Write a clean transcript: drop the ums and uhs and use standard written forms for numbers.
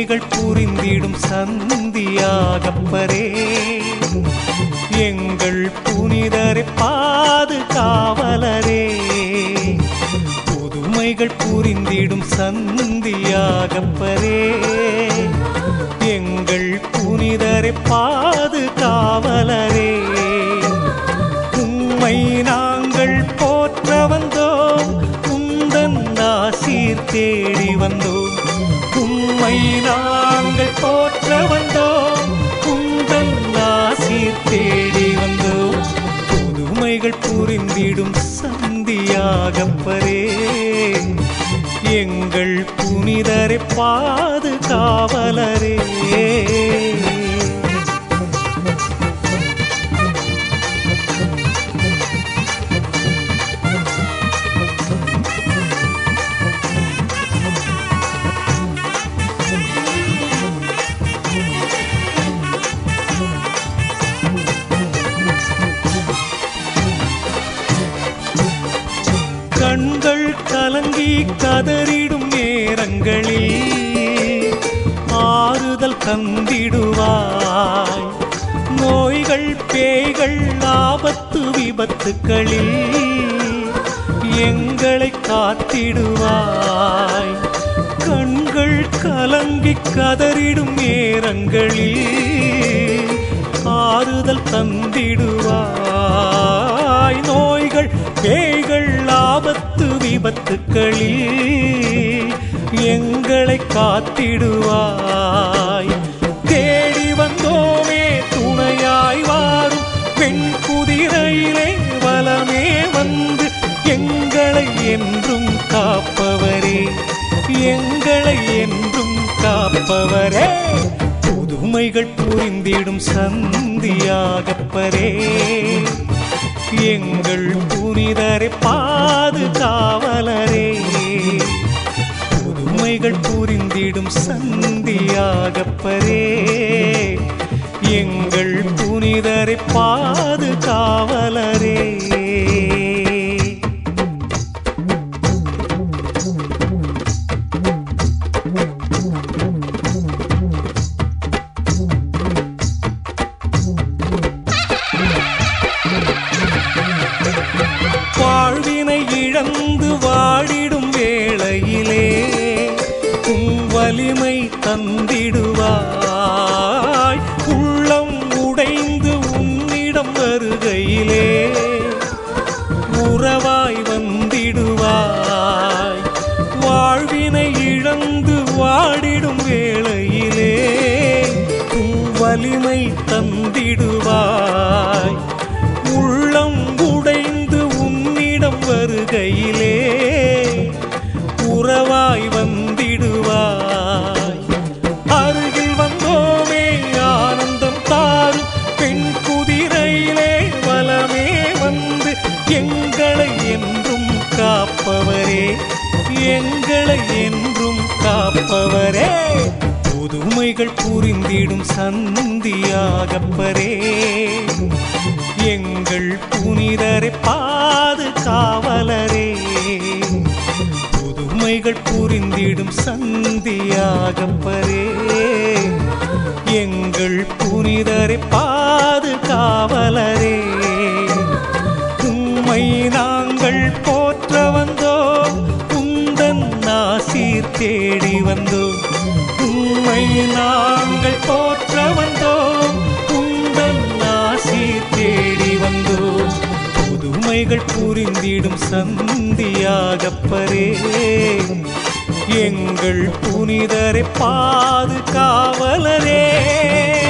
புதுமைகள் புரிந்திடும் சந்தியாகப்பரே எங்கள் புனிதரை பாதுகாவலரே புதுமைகள் புரிந்திடும் சந்தியாகப்பரே எங்கள் புனிதரை பாதுகாவலரே உம்மை நாங்கள் போற்ற வந்தோம் உந்தன் ஆசீர் தேடி வந்தோம் உம்மை நாங்கள் போற்ற வந்தோம் உந்தன் ஆசீர் தேடி வந்தோம் புதுமைகள் புரிந்திடும் சந்தியாகப்பரே எங்கள் புனிதரை பாதுகாவலரே கண்கள் கலங்கி கதறிடும் நேரங்களில் ஆறுதல் தந்திடுவாய் நோய்கள் பேய்கள் ஆபத்து விபத்துக்களில் எங்களை காத்திடுவாய் கண்கள் கலங்கி கதறிடும் நேரங்களில் ஆறுதல் தந்திடுவாய் நோய்கள் பேய்கள் ஆபத்து விபத்துக்களில் எங்களை காத்திடுவாய் தேடி வந்தோமே துணையாய் வாரும் பெண் குதிரையிலே வலமே வந்து எங்களை என்றும் காப்பவரே எங்களை என்றும் காப்பவரே புதுமைகள் புரிந்திடும் சந்தியாகப்பரே எங்கள் புனிதரை பாதுகாவலரே புதுமைகள் புரிந்திடும் சந்தியாகப்பரே எங்கள் புனிதரை பாதுகாவலரே வாழ்வினை இழந்து வாடிடும் வேளையிலே உம் வலிமை தந்திடுவாய் உள்ளம் உடைந்து உன்னிடம் வருகையிலே உறவாய் வந்திடுவாய் வாழ்வினை இழந்து வாடிடும் வேளையிலே உம் வலிமை தந்திடுவாய் உள்ளம் உடைந்து உன்னிடம் வருகையிலே உறவாய் வந்திடுவாய் அருகில் வந்தோமே ஆனந்தம் தாரும் பெண் குதிரையிலே வலமே வந்து எங்களை என்றும் காப்பவரே எங்களை என்றும் காப்பவரே புதுமைகள் புரிந்திடும் சந்தியாகப்பரே எங்கள் புனிதரை பாதுகாவலரே புதுமைகள் புரிந்திடும் சந்தியாகப்பரே எங்கள் புனிதரை பாதுகாவலரே உம்மை நாங்கள் போற்ற வந்தோம் உந்தன் ஆசீர் தேடி வந்தோம் உம்மை நாங்கள் போற்ற வந்தோம் உந்தன் ஆசீர் தேடி வந்தோம் புதுமைகள் புரிந்திடும் சந்தியாகப்பரே எங்கள் புனிதரை பாதுகாவலரே